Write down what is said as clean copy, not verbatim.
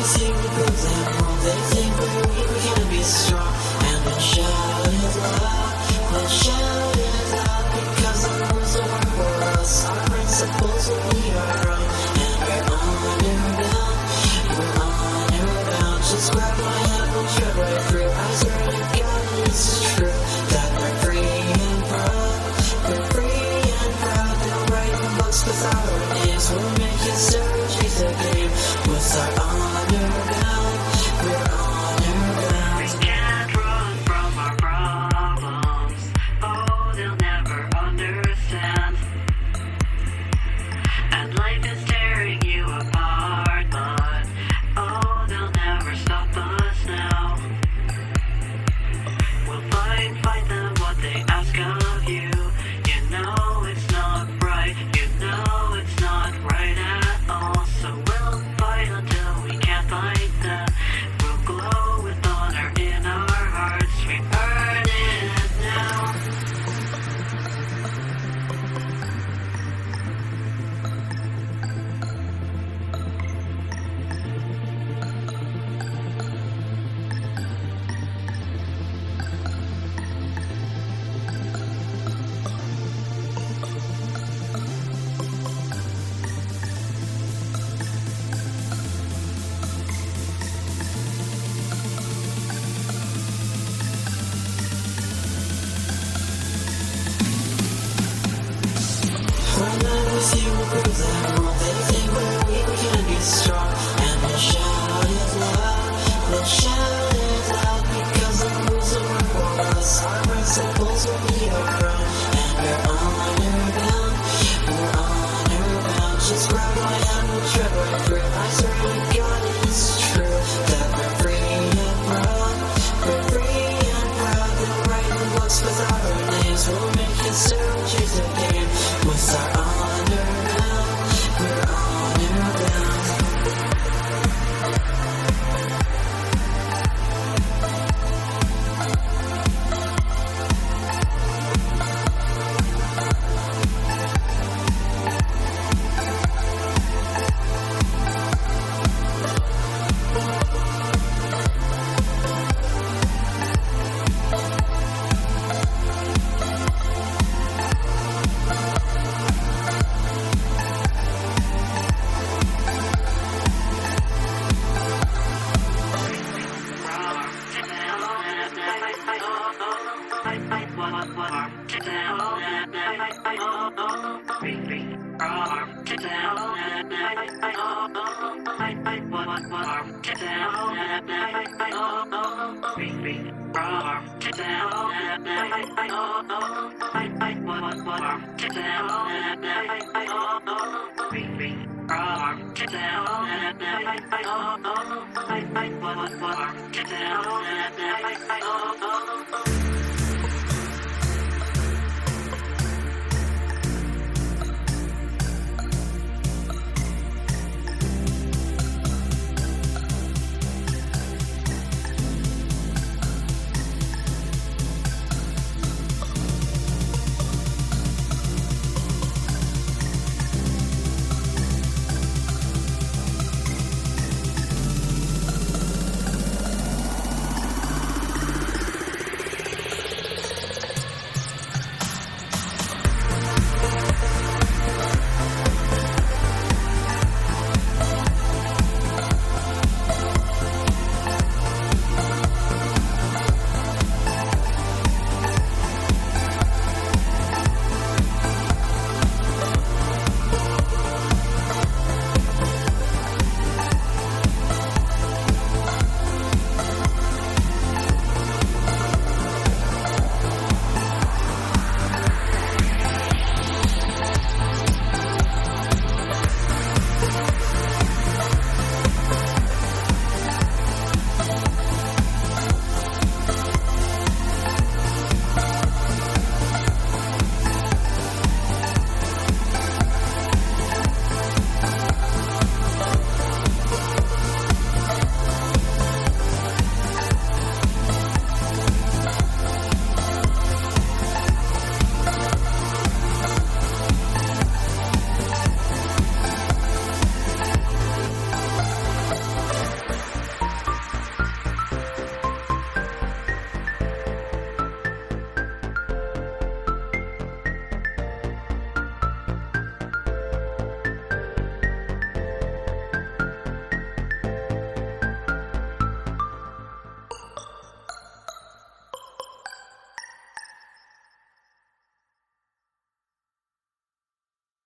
see we prove them wrong. They think we're weak, we can't be strong. And we'll shout it loud, we'll shout it loud, because the rules don't work for us. Our principles will be our own. And we're honor-bound, we're honor-bound. Just grab my hand, we'll tread right through. I swear to God it's true, that we're free and proud. We're free and proud. They'll write in books with our names. We'll make history, change the game. With our honor-bound, we're honor-bound. We can't run from our problems. Oh, they'll never understand. And life is tearing you apart, but oh, they'll never stop us now. We'll fight them what they ask of you. You know it's not right, you know it's not right at all. So we'll fight until we can't fight them. We'll glow with honor in our hearts. We earn it now. Whenever we see we prove them wrong. They think we're weak, we can't be strong. And we'll shout it loud, we'll shout it loud, because the rules don't work for us. Our principles will be our own. And we're honor-bound, we're honor-bound. Just grab my hand, we'll tread right through. I swear to God it's true, that we're free and proud. We're free and proud. They'll write in books with our names. We'll make history, change the game. With our honor-bound, we're honor-bound. Down.